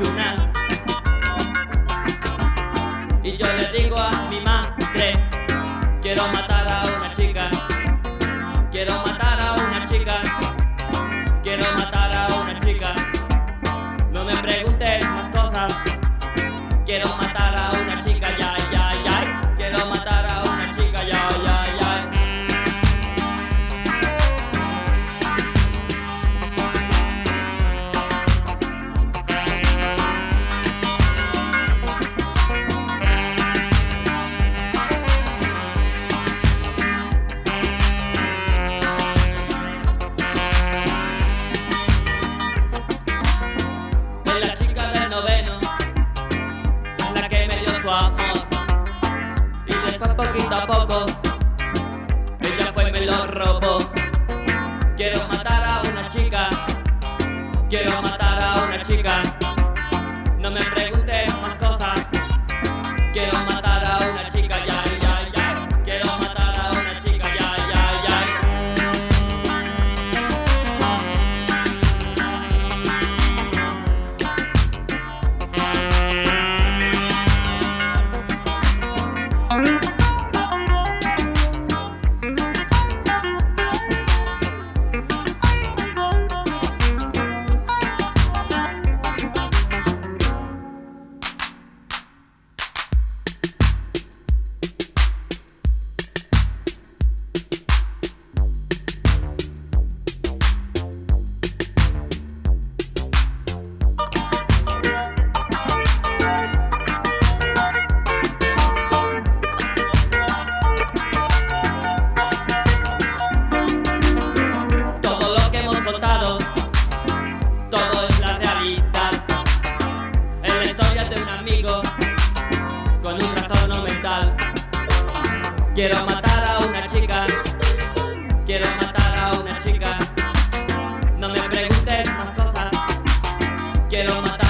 chuna. Y yo le digo a mi madre, quiero matar a una chica, quiero matar a una chica, quiero matar a una chica. No me preguntes más cosas, quiero matar a una chica, ya, ya, ya. Quiero matar a una chica, ya, ya, ya. Es la chica del noveno, es la que me dio su amor. Y después poquito a poco, ella fue y me lo robó. Quiero matar a una chica, quiero matar a una chica. No me preguntes más cosas, quiero matar a una chica, ya, ya, ya. Quiero matar a una chica, ya, ya, ya. Todo lo que hemos contado, todo es la realidad. Es la historia de un amigo con un trastorno mental. Quiero matar a una chica, quiero matar a una chica. No me preguntes más cosas, quiero matar